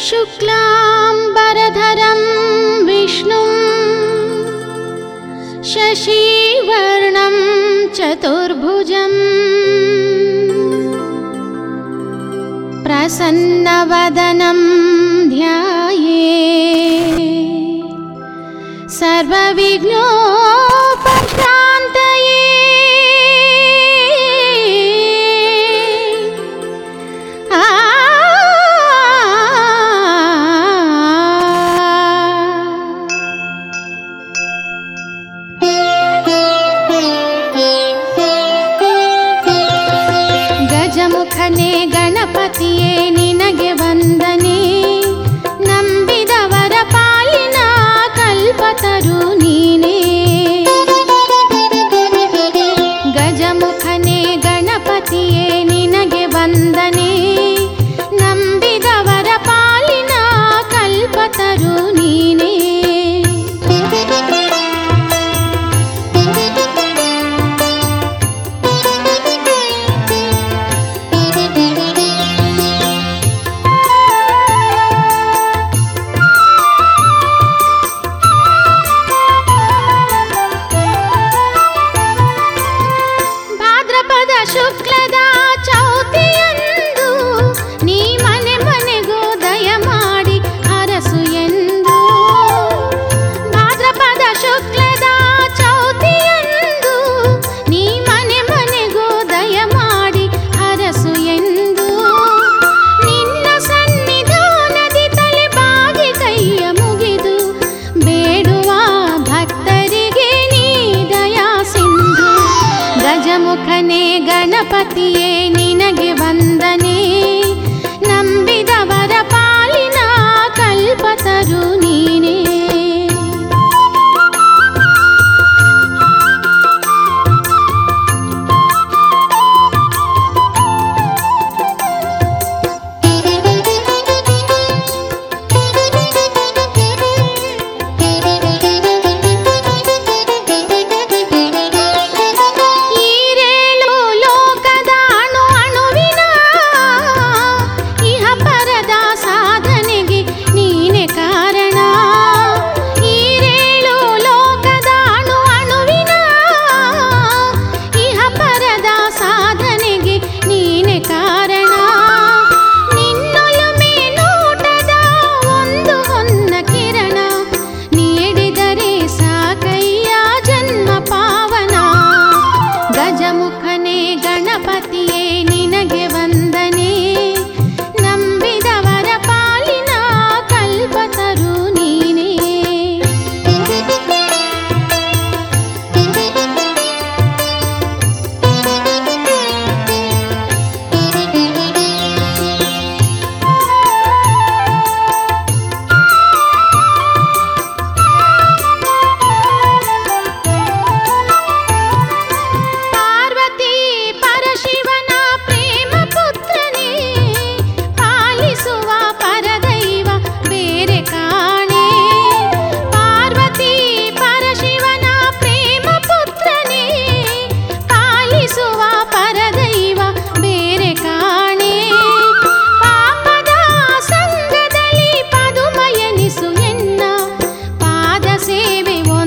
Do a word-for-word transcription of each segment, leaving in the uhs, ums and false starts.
शुक्लाम्बरधरं विष्णुं शशिवर्णं चतुर्भुजं प्रसन्नवदनं ध्यायेत् सर्वविघ्नोपशान्तये। ಗಜಮುಖನೇ ಗಣಪತಿಯೇ ನಿನಗೆ ವಂದನೆ, ನಂಬಿದವರ ಪಾಲಿನ ಕಲ್ಪತರು ನೀನೇ. ಗಜಮುಖನೇ ಗಣಪತಿಯೇ ನಿನಗೆ ವಂದನೆ, ನಂಬಿದವರ ಪಾಲಿನ ಕಲ್ಪತರು ನೀನೇ. ಶುಕ್ಲದ ಚೌತಿಯಂದು ನೀ ಮನೆ ಮನೆಗೂ ದಯ ಮಾಡಿ ಅರಸು ಎಂದು. ಭಾದ್ರಪದ ಶುಕ್ಲದ ಚೌತಿಯಂದು ನೀ ಮನೆ ಮನೆಗೂ ದಯ ಮಾಡಿ ಅರಸು ಎಂದು. ನಿನ್ನ ಸನ್ನಿಧಾನದಿ ತಲೆ ಬಾಗಿ ಕೈಯ ಮುಗಿದು ಬೇಡುವ ಭಕ್ತರಿಗೆ ನೀ ದಯಾ ಸಿಂಧು. ಗಜಮುಖನೇ ಗಣಪತಿಯೇ ನಿನಗೆ ವಂದನೆ, ನಂಬಿದವರ ಪಾಲಿನ ಕಲ್ಪತರು ನೀನೇ. ಗಜಮುಖನೇ ಗಣಪತಿಯೇ ನಿನಗೆ ವಂದನೆ, ನಂಬಿದವರ ಪಾಲಿನ ಕಲ್ಪತರು ನೀನೇ.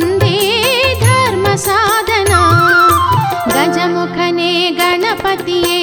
ಗಜಮುಖನೇ ಗಣಪತಿಯೇ